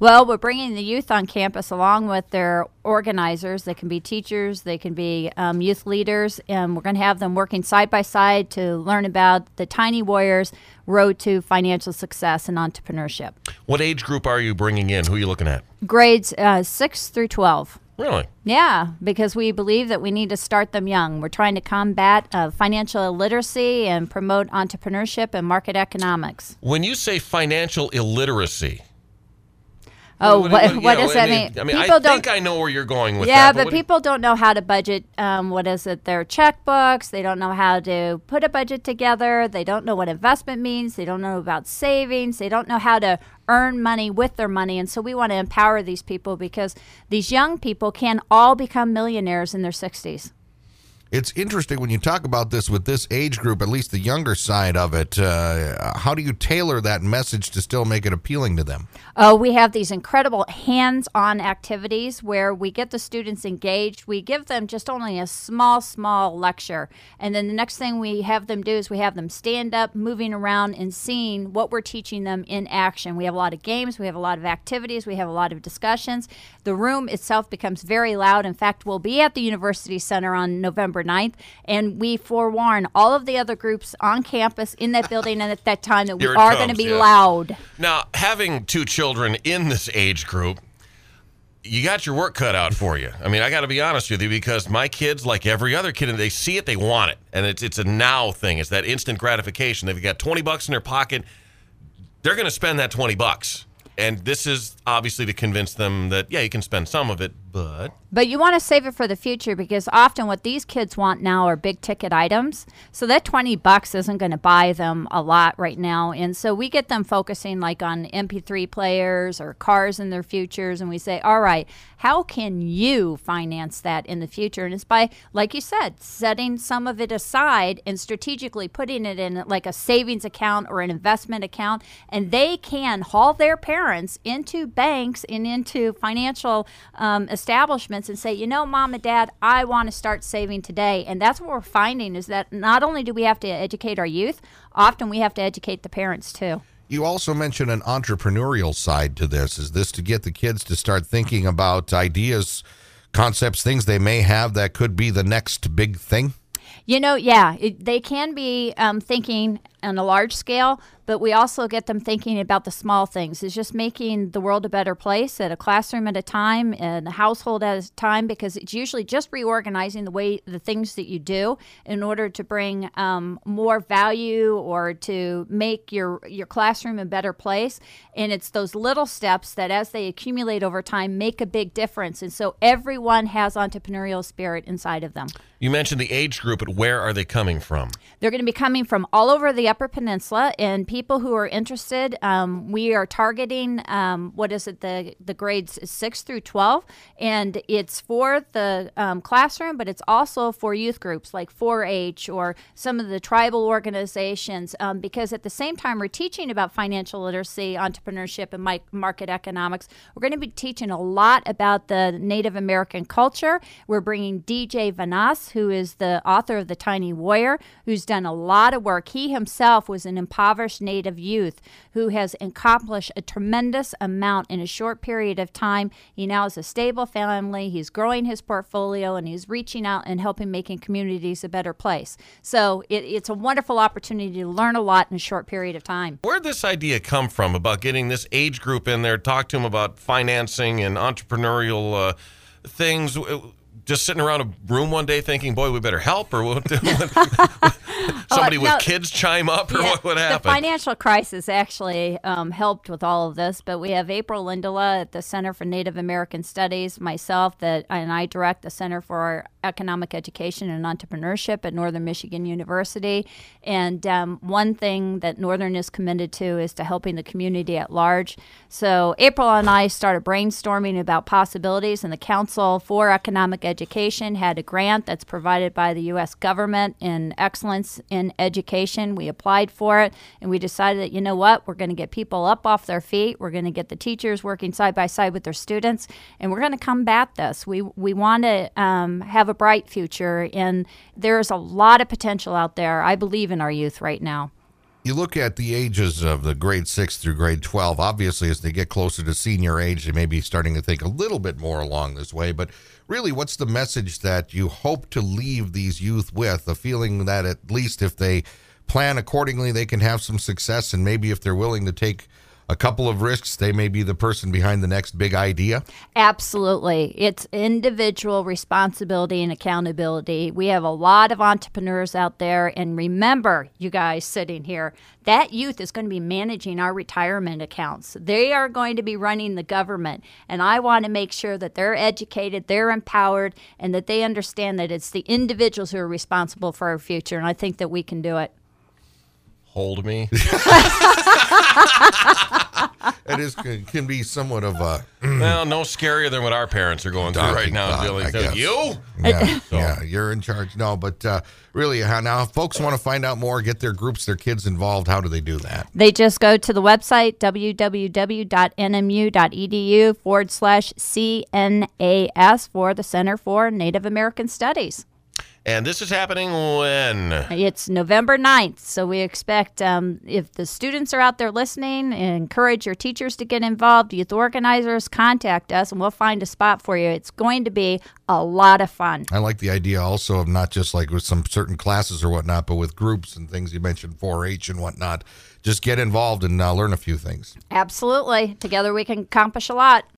Well, we're bringing the youth on campus along with their organizers. They can be teachers, they can be youth leaders, and we're going to have them working side by side to learn about the Tiny Warriors' road to financial success and entrepreneurship. What age group are you bringing in? Who are you looking at? Grades 6 through 12. Really? Yeah, because we believe that we need to start them young. We're trying to combat financial illiteracy and promote entrepreneurship and market economics. When you say financial illiteracy, what does that mean? I mean, I think I know where you're going with that. Yeah, but people don't know how to budget, their checkbooks. They don't know how to put a budget together. They don't know what investment means. They don't know about savings. They don't know how to earn money with their money. And so we want to empower these people because these young people can all become millionaires in their 60s. It's interesting when you talk about this with this age group, at least the younger side of it. How do you tailor that message to still make it appealing to them? We have these incredible hands-on activities where we get the students engaged. We give them just only a small lecture. And then the next thing we have them do is we have them stand up, moving around, and seeing what we're teaching them in action. We have a lot of games. We have a lot of activities. We have a lot of discussions. The room itself becomes very loud. In fact, we'll be at the University Center on November 9th, and we forewarn all of the other groups on campus in that building and at that time that we are going to be loud. Now, having two children in this age group, you got your work cut out for you. I mean, I got to be honest with you because my kids, like every other kid, they see it, they want it, and it's a now thing. It's that instant gratification. They've got $20 in their pocket. They're going to spend that $20. And this is obviously to convince them that, yeah, you can spend some of it, but you want to save it for the future because often what these kids want now are big ticket items. So that $20 isn't going to buy them a lot right now. And so we get them focusing like on MP3 players or cars in their futures. And we say, all right, how can you finance that in the future? And it's by, like you said, setting some of it aside and strategically putting it in like a savings account or an investment account. And they can haul their parents into banks and into financial establishments and say, you know, Mom and Dad, I want to start saving today. And that's what we're finding is that not only do we have to educate our youth, often we have to educate the parents too. You also mentioned an entrepreneurial side to this. Is this to get the kids to start thinking about ideas, concepts, things they may have that could be the next big thing? You know, yeah, they can be thinking on a large scale, but we also get them thinking about the small things. It's just making the world a better place at a classroom at a time and a household at a time, because it's usually just reorganizing the things that you do in order to bring more value or to make your classroom a better place. And it's those little steps that as they accumulate over time make a big difference. And so everyone has entrepreneurial spirit inside of them. You mentioned the age group, but where are they coming from? They're going to be coming from all over the Upper Peninsula, and people who are interested, we are targeting, the grades 6 through 12, and it's for the classroom, but it's also for youth groups like 4-H or some of the tribal organizations, because at the same time we're teaching about financial literacy, entrepreneurship, and market economics. We're going to be teaching a lot about the Native American culture. We're bringing DJ Vanas, who is the author of The Tiny Warrior, who's done a lot of work. He himself was an impoverished Native youth who has accomplished a tremendous amount in a short period of time. He now has a stable family. He's growing his portfolio, and he's reaching out and helping making communities a better place. So it's a wonderful opportunity to learn a lot in a short period of time. Where did this idea come from about getting this age group in there, talk to them about financing and entrepreneurial things? Just sitting around a room one day thinking, boy, we better help, or somebody with kids chime up, or what happened? The financial crisis actually helped with all of this, but we have April Lindola at the Center for Native American Studies, myself, and I direct the Center for Economic Education and Entrepreneurship at Northern Michigan University. And one thing that Northern is committed to is to helping the community at large. So April and I started brainstorming about possibilities, and the Council for Economic Education had a grant that's provided by the U.S. government in excellence in education. We applied for it, and we decided that, you know what, we're going to get people up off their feet. We're going to get the teachers working side by side with their students, and we're going to combat this. We want to have a bright future, and there's a lot of potential out there. I believe in our youth right now. You look at the ages of the grade 6 through grade 12. Obviously, as they get closer to senior age, they may be starting to think a little bit more along this way. But really, what's the message that you hope to leave these youth with? The feeling that at least if they plan accordingly, they can have some success, and maybe if they're willing to take a couple of risks, they may be the person behind the next big idea? Absolutely. It's individual responsibility and accountability. We have a lot of entrepreneurs out there. And remember, you guys sitting here, that youth is going to be managing our retirement accounts. They are going to be running the government. And I want to make sure that they're educated, they're empowered, and that they understand that it's the individuals who are responsible for our future. And I think that we can do it. Hold me. It can be somewhat of a... Well, no scarier than what our parents are going through right now. Dealing with you? Yeah, you're in charge. No, but really, now if folks want to find out more, get their groups, their kids involved, how do they do that? They just go to the website, www.nmu.edu/CNAS for the Center for Native American Studies. And this is happening when? It's November 9th, so we expect if the students are out there listening, encourage your teachers to get involved, youth organizers, contact us, and we'll find a spot for you. It's going to be a lot of fun. I like the idea also of not just like with some certain classes or whatnot, but with groups and things. You mentioned 4-H and whatnot. Just get involved and learn a few things. Absolutely. Together we can accomplish a lot.